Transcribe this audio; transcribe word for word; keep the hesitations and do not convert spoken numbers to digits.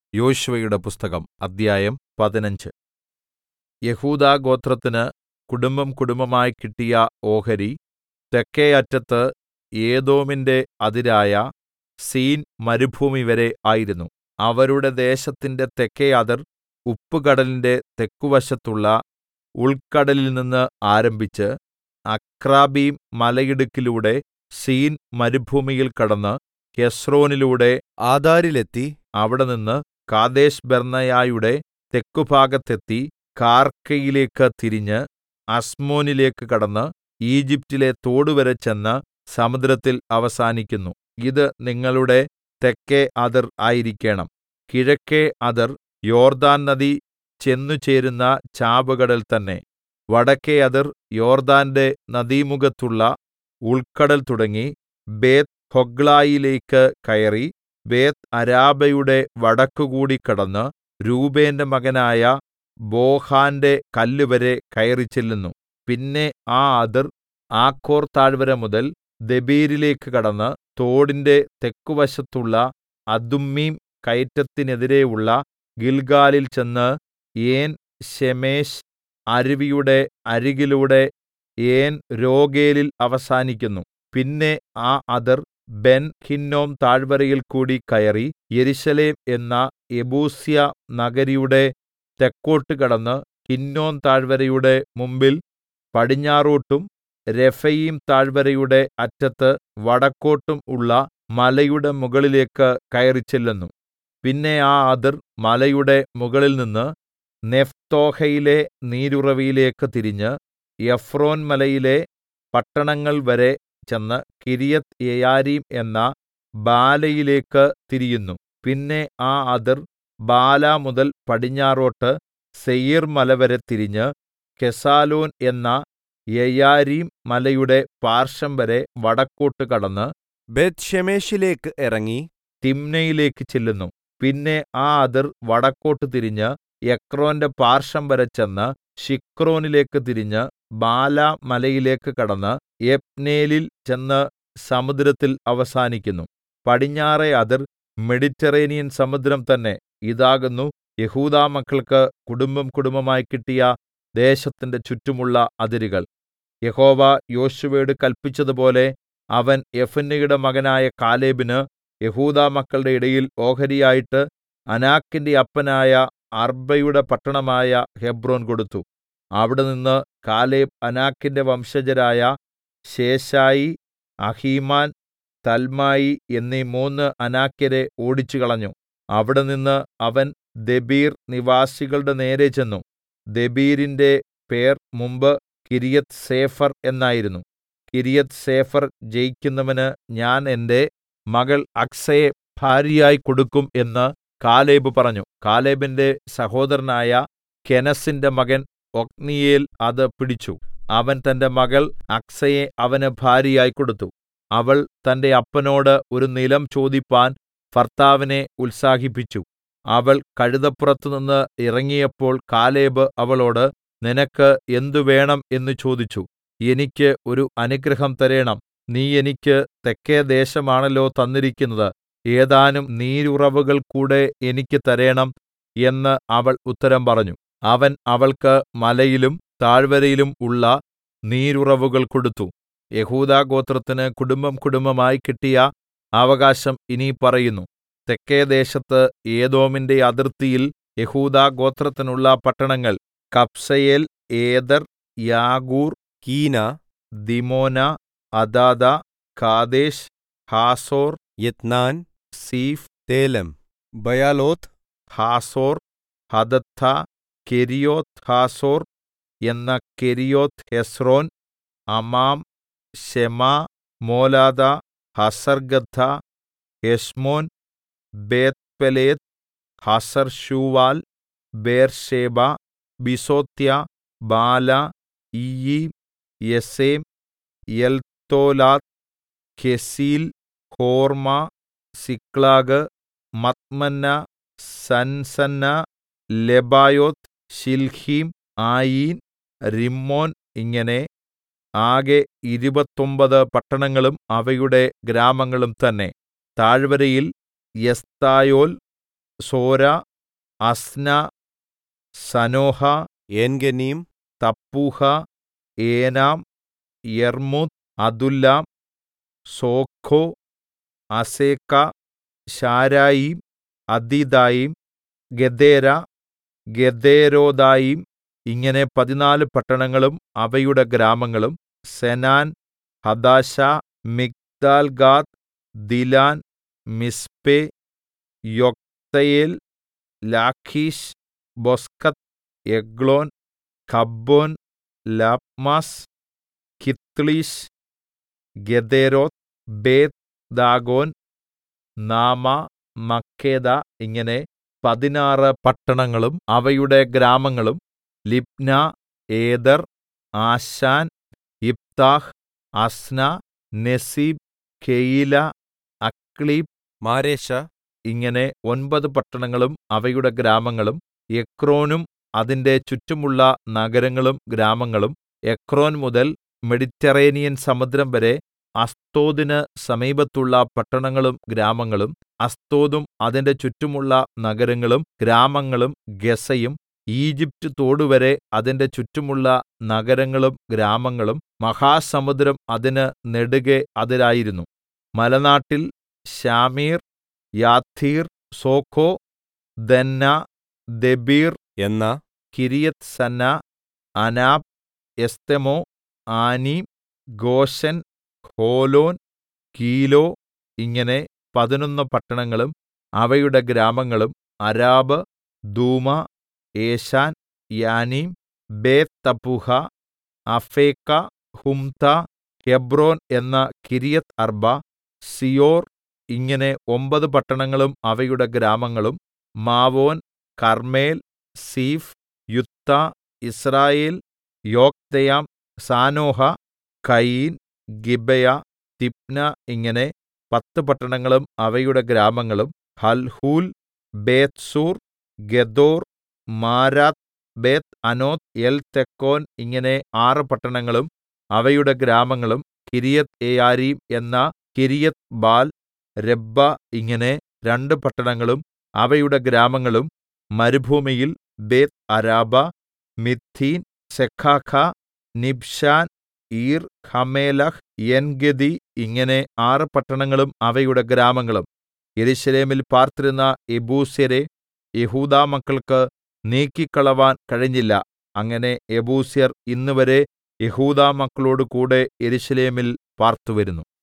യോശുവയുടെ പുസ്തകം അദ്ധ്യായം പതിനഞ്ച്. യെഹൂദാഗോത്രത്തിന് കുടുംബംകുടുംബമായി കിട്ടിയ ഓഹരി തെക്കെ അറ്റത്ത് ഏദോമിന്റെ അതിരായ സീൻ മരുഭൂമിവരെ ആയിരുന്നു. അവരുടെ ദേശത്തിന്റെ തെക്കെ അതിർ ഉപ്പുകടലിന്റെ തെക്കുവശത്തുള്ള ഉൾക്കടലിൽനിന്ന് ആരംഭിച്ച് അക്രബ്ബീം മലയിടുക്കിലൂടെ സീൻ മരുഭൂമിയിൽ കടന്ന് ഹെസ്രോനിലൂടെ ആദാരിലെത്തി അവിടെനിന്ന് കാദേശ്ബർന്നേയയുടെ തെക്കുഭാഗത്തെത്തി കാർക്കയിലേക്ക് തിരിഞ്ഞ് അസ്മോനിലേക്ക് കടന്ന് ഈജിപ്റ്റിലെ തോടുവരെ ചെന്ന് സമുദ്രത്തിൽ അവസാനിക്കുന്നു. ഇത് നിങ്ങളുടെ തെക്കെ അതിർ ആയിരിക്കേണം. കിഴക്കെ അതിർ യോർദ്ദാൻ നദി ചെന്നുചേരുന്ന ചാവുകടൽ തന്നെ. വടക്കെ അതിർ യോർദ്ദാന്റെ നദീമുഖത്തുള്ള ഉൾക്കടൽ തുടങ്ങി ബേത്ത്ഹൊഗ്ലയിലേക്ക് കയറി ബേത്ത്അരാബയുടെ വടക്കുകൂടി കടന്ന് രൂബേന്റെ മകനായ ബോഹാന്റെ കല്ലുവരെ കയറിച്ചെല്ലുന്നു. പിന്നെ ആ അതിർ ആഖോർ താഴ്വര മുതൽ ദെബീരിലേക്ക് കടന്ന് തോടിന്റെ തെക്കുവശത്തുള്ള അദുമ്മീം കയറ്റത്തിനെതിരെയുള്ള ഗില്ഗാലിൽ ചെന്ന് ഏൻശേമെശ് അരുവിയുടെ അരികിലൂടെ ഏൻരോഗേലിൽ അവസാനിക്കുന്നു. പിന്നെ ആ അതിർ ബെൻഹിന്നോം താഴ്വരയിൽ കൂടി കയറി യെരൂശലേം എന്ന യെബൂസ്യനഗരിയുടെ തെക്കോട്ട് കടന്ന് ഹിന്നോം താഴ്വരയുടെ മുമ്പിൽ പടിഞ്ഞാറോട്ടും രെഫയീം താഴ്വരയുടെ അറ്റത്ത് വടക്കോട്ടും ഉള്ള മലയുടെ മുകളിലേക്ക് കയറിച്ചെല്ലുന്നു. പിന്നെ ആ അതിർ മലയുടെ മുകളിൽനിന്ന് നെഫ്തോഹയിലെ നീരുറവിലേക്ക് തിരിഞ്ഞ് എഫ്രോൻ മലയിലെ പട്ടണങ്ങൾ വരെ ചെന്ന് കിര്യത്ത്യെയാരീം എന്ന ബാലയിലേക്ക് തിരിയുന്നു. പിന്നെ ആ അതിർ ബാല മുതൽ പടിഞ്ഞാറോട്ട് സെയീർമലവരെ തിരിഞ്ഞ് കെസാലോൻ എന്ന യെയാരീം മലയുടെ പാർശ്വം വരെ വടക്കോട്ട് കടന്ന് ബേത്ത്ശേമെശിലേക്ക് ഇറങ്ങി തിമ്നയിലേക്ക് ചെല്ലുന്നു. പിന്നെ ആ അതിർ വടക്കോട്ട് തിരിഞ്ഞ് എക്രോന്റെ പാർശ്വം വരെ ചെന്ന് ശിക്രോനിലേക്ക് തിരിഞ്ഞ് ബാലാ മലയിലേക്ക് കടന്ന് യബ്നേലിൽ ചെന്ന് സമുദ്രത്തിൽ അവസാനിക്കുന്നു. പടിഞ്ഞാറെ അതിർ മെഡിറ്ററേനിയൻ സമുദ്രം തന്നെ. ഇതാകുന്നു യെഹൂദാ മക്കൾക്ക് കുടുംബംകുടുംബമായി കിട്ടിയ ദേശത്തിന്റെ ചുറ്റുമുള്ള അതിരുകൾ. യഹോവ യോശുവയോട് കല്പിച്ചതുപോലെ അവൻ യെഫുന്നെയുടെ മകനായ കാലേബിന് യെഹൂദാ മക്കളുടെ ഇടയിൽ ഓഹരിയായിട്ട് അനാക്കിന്റെ അപ്പനായ അർബയുടെ പട്ടണമായ ഹെബ്രോൻ കൊടുത്തു. അവിടെനിന്ന് കാലേബ് അനാക്കിന്റെ വംശജരായ ശേശായി, അഹീമാൻ, തൽമായി എന്നീ മൂന്ന് അനാക്യരെ ഓടിച്ചുകളഞ്ഞു. അവിടെനിന്ന് അവൻ ദെബീർ നിവാസികളുടെ നേരെ ചെന്നു. ദെബീരിന്റെ പേർ മുമ്പ് കിര്യത്ത്സേഫർ എന്നായിരുന്നു. കിര്യത്ത്സേഫർ ജയിക്കുന്നവന് ഞാൻ എന്റെ മകൾ അക്സയെ ഭാര്യയായി കൊടുക്കും എന്ന് കാലേബ് പറഞ്ഞു. കാലേബിന്റെ സഹോദരനായ കെനസിന്റെ മകൻ ഒത്നീയേൽ അത് പിടിച്ചു. അവൻ തന്റെ മകൾ അക്സയെ അവന് ഭാര്യയായി കൊടുത്തു. അവൾ തന്റെ അപ്പനോട് ഒരു നിലം ചോദിപ്പാൻ ഭർത്താവിനെ ഉത്സാഹിപ്പിച്ചു. അവൾ കഴുതപ്പുറത്തുനിന്ന് ഇറങ്ങിയപ്പോൾ കാലേബ് അവളോട്, നിനക്ക് എന്ത് വേണം എന്ന് ചോദിച്ചു. എനിക്ക് ഒരു അനുഗ്രഹം തരേണം. നീ എനിക്ക് തെക്കെ ദേശമാണല്ലോ തന്നിരിക്കുന്നത്. ഏതാനും നീരുറവുകൾ കൂടെ എനിക്ക് തരേണം എന്ന് അവൾ ഉത്തരം പറഞ്ഞു. അവൻ അവൾക്ക് മലയിലും താഴ്വരയിലും ഉള്ള നീരുറവുകൾ കൊടുത്തു. യെഹൂദാഗോത്രത്തിന് കുടുംബംകുടുംബമായി കിട്ടിയ അവകാശം ഇനി പറയുന്നു. തെക്കെ ദേശത്ത് ഏദോമിന്റെ അതിർത്തിയിൽ യെഹൂദാഗോത്രത്തിനുള്ള പട്ടണങ്ങൾ Kabzeel, Eder, Jagur, Kinah, Dimonah, Adadah, Kedesh, Hazor, Ithnan, Ziph, Telem, Bealoth, Hazor, Hadattah, Kerioth Hazor എന്ന Kerioth Hezron, അമാം, ശെമാ, മോലാദ, Hazar gaddah, Heshmon, Beth pelet, Hazar Shual, ബേർശേബ, Biziothiah, ബാല, ഇയ്യീം, യെസേം, എൽതോലാദ്, കെസീൽ, ഹോർമ, സിക്ലാഗ്, മത്മന്ന, സൻസന്ന, ലെബായോത്ത്, ശിൽഹീം, ആയീൻ, രിമ്മോൻ ഇങ്ങനെ ആകെ ഇരുപത്തൊമ്പത് പട്ടണങ്ങളും അവയുടെ ഗ്രാമങ്ങളും തന്നെ. താഴ്വരയിൽ Eshtaol, സോര, Asna, Sanoha, ഏൻഗന്നീം, തപ്പൂഹ, ഏനാം, യർമൂത്ത്, Adullam, സോഖോ, Azekah, ശാരായീം, അദീദായീം, ഗെദേര, ഗെദേരോദായീം ഇങ്ങനെ പതിനാല് പട്ടണങ്ങളും അവയുടെ ഗ്രാമങ്ങളും. സെനാൻ, ഹദാശ, മിഗ്ദാൽഗാദ്, ദിലാൻ, മിസ്പെ, യൊക്തെയേൽ, ലാഖീശ്, ബൊസ്കത്ത്, എഗ്ലോൻ, കബ്ബോൻ, ലാപ്മാസ്, കിത്ത്ളീശ്, ഗെദേരോത്ത്, ബേത് ദാഗോൻ, നാമ, മക്കേദ ഇങ്ങനെ പതിനാറ് പട്ടണങ്ങളും അവയുടെ ഗ്രാമങ്ങളും. ലിബ്ന, ഏദർ, ആശാൻ, യിപ്താഹ്, അസ്ന, നെസീബ്, കെയീല, അക്ലീബ്, മാരേശ ഇങ്ങനെ ഒൻപത് പട്ടണങ്ങളും അവയുടെ ഗ്രാമങ്ങളും. എക്രോനും അതിന്റെ ചുറ്റുമുള്ള നഗരങ്ങളും ഗ്രാമങ്ങളും. എക്രോൻ മുതൽ മെഡിറ്ററേനിയൻ സമുദ്രം വരെ അസ്തോദിന് സമീപത്തുള്ള പട്ടണങ്ങളും ഗ്രാമങ്ങളും. അസ്തോദും അതിന്റെ ചുറ്റുമുള്ള നഗരങ്ങളും ഗ്രാമങ്ങളും. ഗസയും ഈജിപ്റ്റ് തോടുവരെ അതിന്റെ ചുറ്റുമുള്ള നഗരങ്ങളും ഗ്രാമങ്ങളും. മഹാസമുദ്രം അതിന് നെടുകെ അതിരായിരുന്നു. മലനാട്ടിൽ ശാമീർ, യാത്തീർ, സോഖോ, ദന്ന, ദെബീർ എന്ന കിര്യത്ത്സന്ന, അനാബ്, എസ്തെമോ, ആനീം, ഗോശെൻ, ഹോലോൻ, ഗീലോ ഇങ്ങനെ പതിനൊന്ന് പട്ടണങ്ങളും അവയുടെ ഗ്രാമങ്ങളും. അരാബ്, ദൂമ, ഏശാൻ, യാനീം, ബേത്ത്തപ്പൂഹ, അഫേക്ക, ഹുമ്ത, ഹെബ്രോൻ എന്ന കിര്യത്ത് അർബ, സിയോർ ഇങ്ങനെ ഒമ്പത് പട്ടണങ്ങളും അവയുടെ ഗ്രാമങ്ങളും. മാവോൻ, കർമ്മേൽ, സീഫ്, യുത്ത, യിസ്രായേൽ, യോക്തെയാം, സാനോഹ, കയീൻ, ഗിബെയ, തിപ്ന ഇങ്ങനെ പത്ത് പട്ടണങ്ങളും അവയുടെ ഗ്രാമങ്ങളും. ഹൽഹൂൽ, ബേത്ത്സൂർ, ഗെദോർ, മാരാത്ത്, ബേത്ത് അനോത്ത്, എൽതെക്കോൻ ഇങ്ങനെ ആറ് പട്ടണങ്ങളും അവയുടെ ഗ്രാമങ്ങളും. കിര്യത്ത് യെയാരീം എന്ന കിര്യത്ത്ബാൽ, രബ്ബ ഇങ്ങനെ രണ്ട് പട്ടണങ്ങളും അവയുടെ ഗ്രാമങ്ങളും. മരുഭൂമിയിൽ ബേത്ത് അരാബ, മിദ്ദീൻ, സെഖാഖ, നിബ്ശാൻ, ഈർ ഹമേലഹ്, എൻഗെദി ഇങ്ങനെ ആറ് പട്ടണങ്ങളും അവയുടെ ഗ്രാമങ്ങളും. യെരൂശലേമിൽ പാർത്തിരുന്ന യെബൂസ്യരെ യെഹൂദാമക്കൾക്ക് നീക്കിക്കളവാൻ കഴിഞ്ഞില്ല. അങ്ങനെ യെബൂസ്യർ ഇന്നുവരെ യെഹൂദാമക്കളോടുകൂടെ യെരൂശലേമിൽ പാർത്തുവരുന്നു.